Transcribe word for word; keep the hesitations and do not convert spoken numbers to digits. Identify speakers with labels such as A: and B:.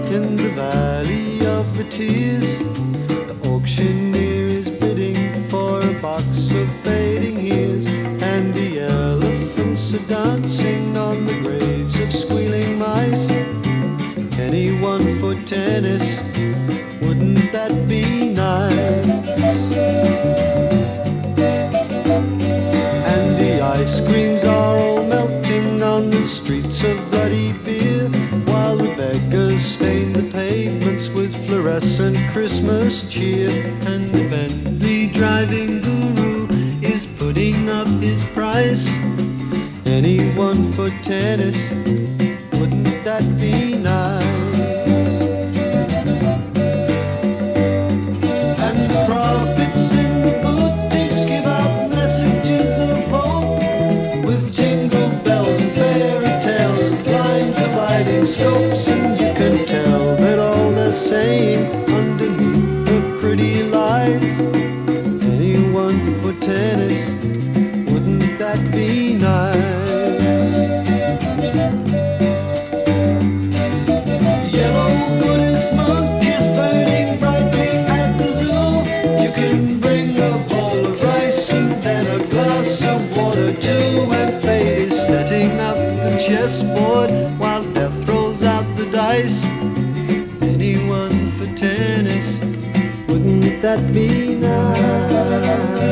A: In the valley of the tears, the auctioneer is bidding for a box of fading years, and the elephants are dancing on the graves of squealing mice. Anyone for tennis, wouldn't that be nice? And the ice creams are all melting on the streets of bloody beer, while the beggars stain the pavements with fluorescent Christmas cheer. And the Bentley driving guru is putting up his price. Anyone for tennis, wouldn't that be nice? And the prophets in the boutiques give out messages of hope, with jingle bells and fairy tales and blind colliding scopes. And you can tell that all they're saying underneath the pretty lies. Anyone for tennis, wouldn't that be nice? Yellow Buddhist monk is burning brightly at the zoo. You can bring a bowl of rice and then a glass of water too. And fate is setting up the chessboard while death rolls out the dice. Anyone for tennis, wouldn't that be nice?